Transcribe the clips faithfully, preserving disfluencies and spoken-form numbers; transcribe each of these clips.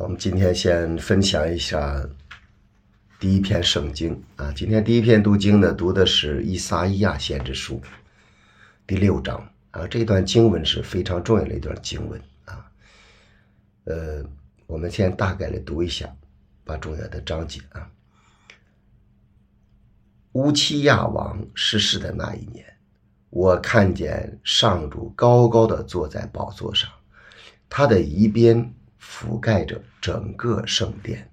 我们今天先分享一下第一篇圣经啊。今天第一篇读经呢，读的是以撒意亚先知书第六章啊。这段经文是非常重要的一段经文啊。呃，我们先大概的读一下，把重要的章节啊。乌期亚王逝世的那一年，我看见上主高高的坐在宝座上，他的一边覆盖着整个圣殿。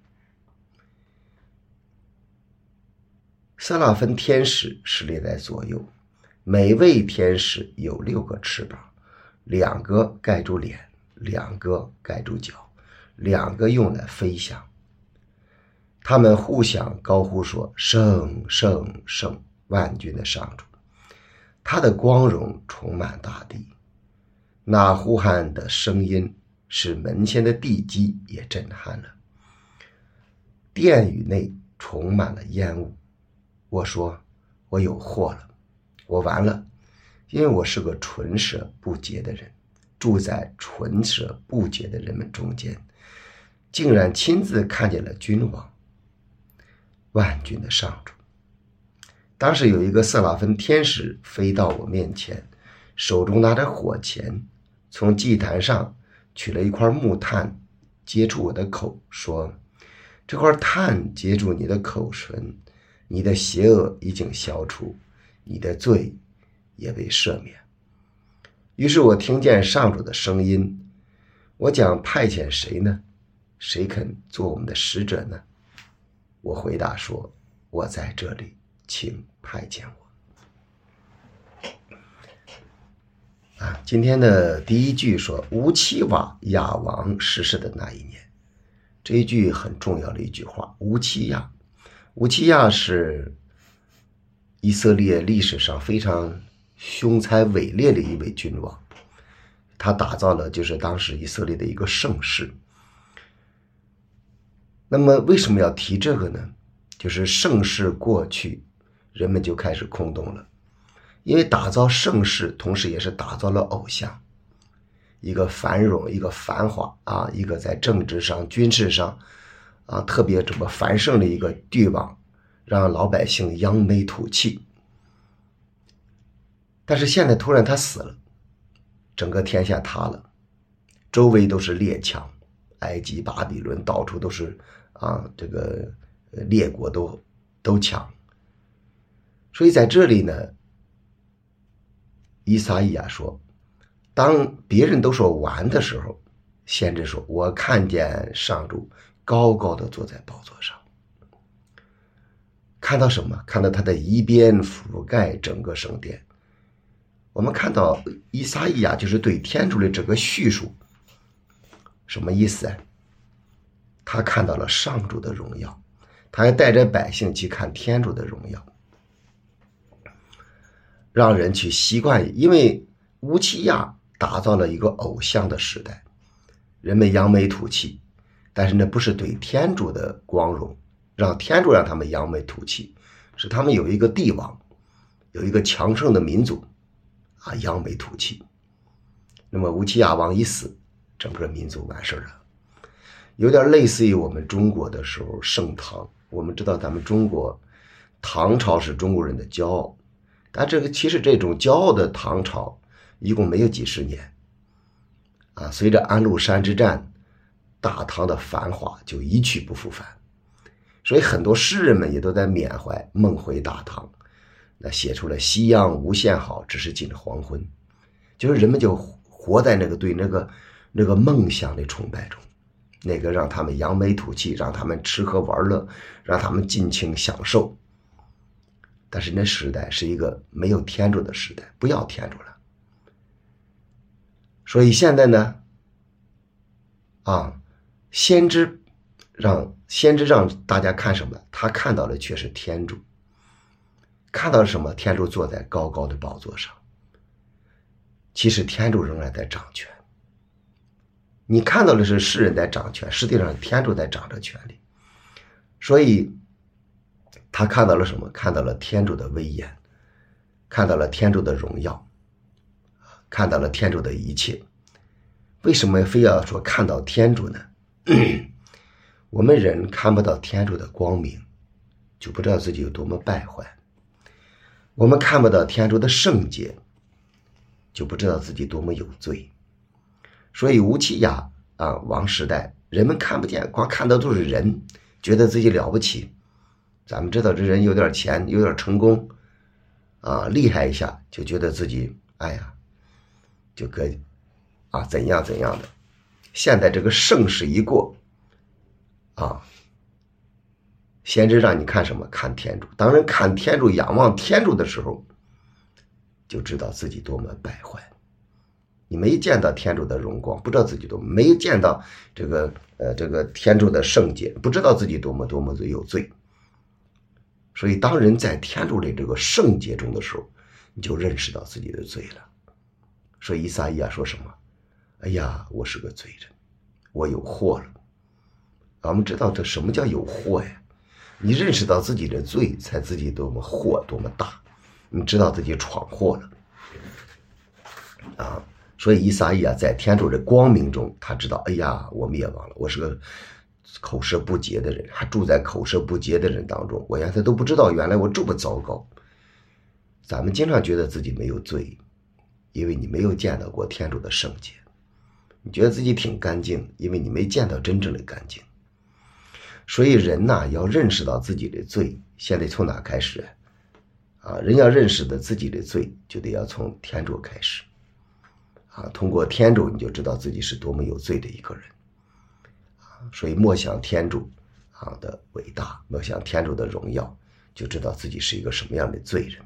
色拉芬天使是列在左右，每位天使有六个翅膀，两个盖住脸，两个盖住脚，两个用来飞翔。他们互相高呼说：圣圣圣，万军的上主。他的光荣充满大地，那呼喊的声音使门前的地基也震撼了。殿宇内充满了烟雾。我说我有祸了，我完了，因为我是个唇舌不洁的人，住在唇舌不洁的人们中间，竟然亲自看见了君王，万军的上主。当时有一个色拉芬天使飞到我面前，手中拿着火钳，从祭坛上取了一块木炭，接住我的口，说：这块炭接住你的口唇，你的邪恶已经消除，你的罪也被赦免。于是我听见上主的声音：我将派遣谁呢？谁肯做我们的使者呢？我回答说：我在这里，请派遣我。啊，今天的第一句说乌期亚王逝世的那一年，这一句很重要的一句话。乌期亚，乌期亚是以色列历史上非常雄才伟烈的一位君王，他打造了就是当时以色列的一个盛世。那么为什么要提这个呢？就是盛世过去，人们就开始空洞了。因为打造盛世，同时也是打造了偶像，一个繁荣，一个繁华啊，一个在政治上、军事上啊特别这么繁盛的一个帝王，让老百姓扬眉吐气。但是现在突然他死了，整个天下塌了，周围都是列强，埃及、巴比伦，到处都是啊，这个列国都都强。所以在这里呢，以撒意亚说，当别人都说完的时候，先知说：我看见上主高高的坐在宝座上。看到什么？看到他的一边覆盖整个圣殿。我们看到以撒意亚就是对天主的这个叙述，什么意思啊？他看到了上主的荣耀，他还带着百姓去看天主的荣耀，让人去习惯。因为乌期亚打造了一个偶像的时代，人们扬眉吐气，但是那不是对天主的光荣，让天主让他们扬眉吐气，是他们有一个帝王，有一个强盛的民族啊，扬眉吐气。那么乌期亚王一死，整个民族完事了。有点类似于我们中国的时候盛唐。我们知道咱们中国唐朝是中国人的骄傲，但这个其实这种骄傲的唐朝一共没有几十年啊，随着安禄山之战，大唐的繁华就一去不复返。所以很多诗人们也都在缅怀梦回大唐，那写出了夕阳无限好，只是近黄昏。就是人们就活在那个对那个那个梦想的崇拜中，那个让他们扬眉吐气，让他们吃喝玩乐，让他们尽情享受。但是那时代是一个没有天主的时代，不要天主了。所以现在呢，啊，先知让先知让大家看什么？他看到的却是天主。看到了什么？天主坐在高高的宝座上。其实天主仍然在掌权。你看到的是世人在掌权，实际上天主在掌着权力。所以他看到了什么？看到了天主的威严，看到了天主的荣耀，看到了天主的一切。为什么非要说看到天主呢？ 我们人看不到天主的光明，就不知道自己有多么败坏；我们看不到天主的圣洁，就不知道自己多么有罪。所以吴起雅啊，王时代人们看不见，光看到都是人，觉得自己了不起。咱们知道这人有点钱，有点成功啊，厉害一下，就觉得自己哎呀，就可啊怎样怎样的。现在这个盛世一过啊，先知让你看什么？看天主。当人看天主、仰望天主的时候，就知道自己多么败坏。你没见到天主的荣光，不知道自己多么；没见到这个呃这个天主的圣洁，不知道自己多么多么的有罪。所以，当人在天主的这个圣洁中的时候，你就认识到自己的罪了。所以，以撒意亚说什么？哎呀，我是个罪人，我有祸了。我们知道这什么叫有祸呀？你认识到自己的罪，才自己多么祸多么大，你知道自己闯祸了啊！所以以撒意亚在天主的光明中，他知道，哎呀，我灭亡了，我是个口舌不洁的人，还住在口舌不洁的人当中，我原来都不知道，原来我这么糟糕。咱们经常觉得自己没有罪，因为你没有见到过天主的圣洁。你觉得自己挺干净，因为你没见到真正的干净。所以人呐、啊，要认识到自己的罪，现在从哪开始啊？人要认识到自己的罪，就得要从天主开始啊。通过天主，你就知道自己是多么有罪的一个人啊。所以默想天主啊的伟大，默想天主的荣耀，就知道自己是一个什么样的罪人。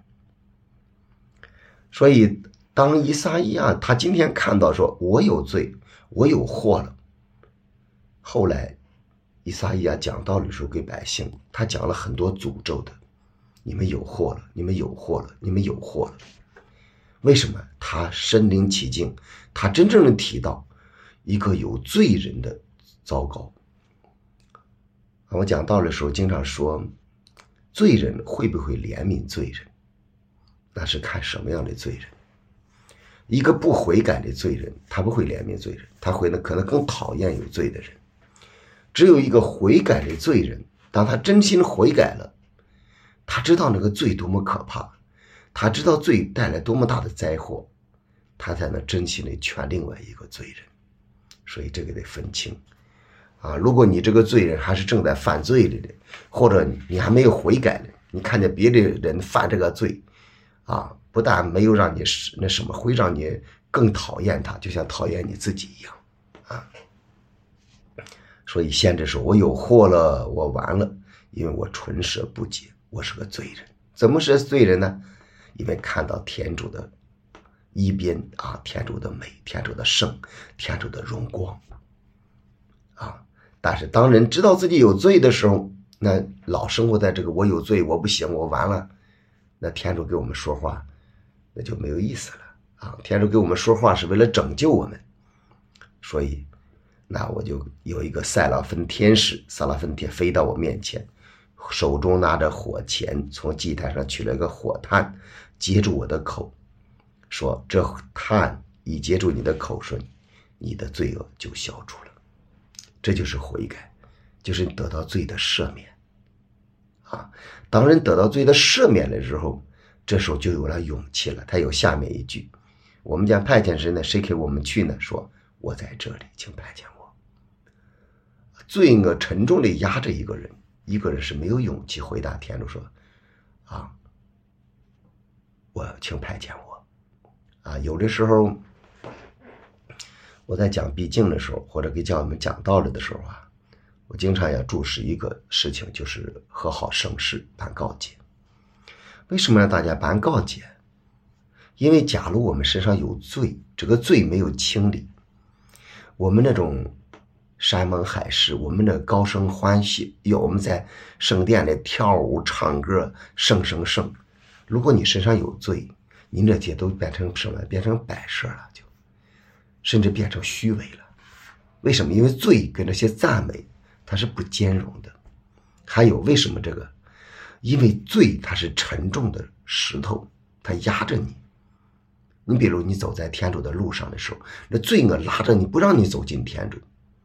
所以当以撒意亚他今天看到说我有罪，我有祸了，后来以撒意亚讲道理的时候给百姓，他讲了很多诅咒的，你们有祸了，你们有祸了，你们有祸了。为什么？他身临其境，他真正的提到一个有罪人的糟糕。我讲道理的时候经常说，罪人会不会怜悯罪人，那是看什么样的罪人。一个不悔改的罪人，他不会怜悯罪人，他会呢可能更讨厌有罪的人。只有一个悔改的罪人，当他真心悔改了，他知道那个罪多么可怕，他知道罪带来多么大的灾祸，他才能真心的劝另外一个罪人。所以这个得分清啊！如果你这个罪人还是正在犯罪里的，或者你还没有悔改的，你看见别的人犯这个罪啊，不但没有让你那什么，会让你更讨厌他，就像讨厌你自己一样啊。所以先知说，我有祸了，我完了，因为我唇舌不洁，我是个罪人。怎么是罪人呢？因为看到天主的一边啊，天主的美，天主的圣，天主的荣光啊。但是当人知道自己有罪的时候，那老生活在这个我有罪，我不行，我完了，那天主给我们说话那就没有意思了啊！天主给我们说话是为了拯救我们，所以那我就有一个塞拉芬天使，塞拉芬天飞到我面前，手中拿着火钳，从祭坛上取了一个火炭，接住我的口，说这炭已接住你的口唇，你的罪恶就消除了。这就是悔改，就是得到罪的赦免啊！当人得到罪的赦免了之后，这时候就有了勇气了。他有下面一句，我们讲派遣时呢，谁给我们去呢？说我在这里，请派遣我。罪恶沉重的压着一个人，一个人是没有勇气回答天主说啊，我请派遣我啊。有的时候我在讲毕竟的时候，或者给教友们讲道理的时候啊，我经常要注视一个事情，就是和好圣事办告解。为什么让大家办告解？因为假如我们身上有罪，这个罪没有清理，我们那种山盟海誓，我们的高声欢喜，有我们在圣殿里跳舞唱歌，圣圣圣。如果你身上有罪，你这些都变成什么？变成摆设了，就甚至变成虚伪了。为什么？因为罪跟这些赞美它是不兼容的。还有为什么这个？因为罪它是沉重的石头，它压着你。你比如你走在天主的路上的时候，那罪恶拉着你不让你走进天主，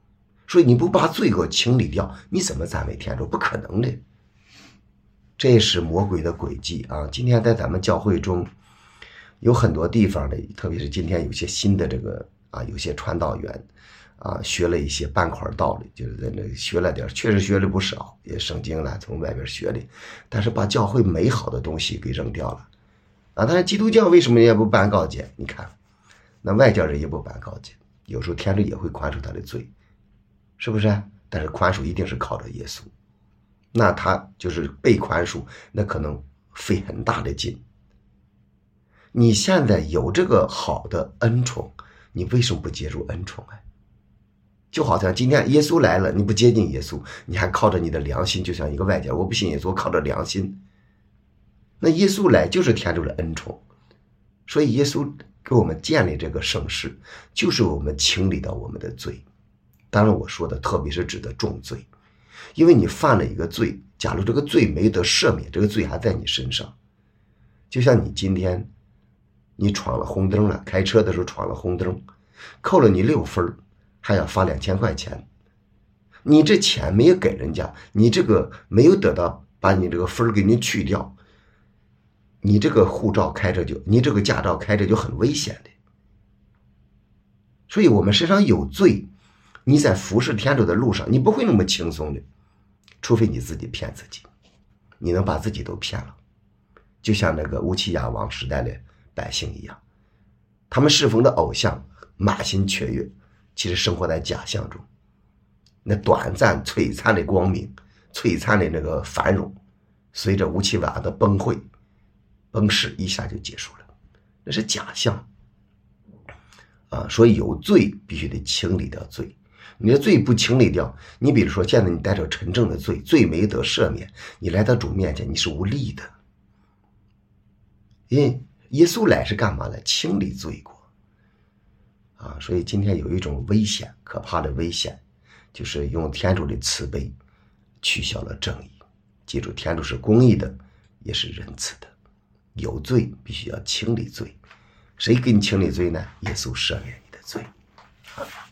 所以你不把罪恶清理掉，你怎么赞美天主？不可能的。这是魔鬼的诡计啊！今天在咱们教会中，有很多地方的，特别是今天有些新的这个啊，有些传道员啊，学了一些半块道理，就是在那学了点，确实学了不少，也圣经了，从外边学的，但是把教会美好的东西给扔掉了啊！但是基督教为什么也不办告解？你看，那外教人也不办告解，有时候天主也会宽恕他的罪，是不是？但是宽恕一定是靠着耶稣。那他就是被宽恕，那可能费很大的劲。你现在有这个好的恩宠，你为什么不接住恩宠啊？就好像今天耶稣来了，你不接近耶稣，你还靠着你的良心，就像一个外教，我不信耶稣，我靠着良心。那耶稣来就是天主的恩宠，所以耶稣给我们建立这个圣事，就是我们清理到我们的罪。当然我说的特别是指的重罪，因为你犯了一个罪，假如这个罪没得赦免，这个罪还在你身上。就像你今天你闯了红灯了，开车的时候闯了红灯，扣了你六分，还要罚两千块钱。你这钱没有给人家，你这个没有得到把你这个分给你去掉，你这个护照开着就你这个驾照开着就很危险的。所以我们身上有罪，你在服侍天主的路上，你不会那么轻松的，除非你自己骗自己，你能把自己都骗了。就像那个乌齐亚王时代的百姓一样，他们侍奉的偶像满心雀跃，其实生活在假象中。那短暂璀璨的光明，璀璨的那个繁荣，随着乌齐瓦的崩溃崩逝一下就结束了，那是假象啊！所以有罪必须得清理掉罪，你的罪不清理掉，你比如说现在你带着沉重的罪，罪没得赦免，你来到主面前你是无力的。因为耶稣来是干嘛来？清理罪过啊！所以今天有一种危险，可怕的危险，就是用天主的慈悲取消了正义。记住，天主是公义的，也是仁慈的。有罪必须要清理罪，谁给你清理罪呢？耶稣赦免你的罪啊！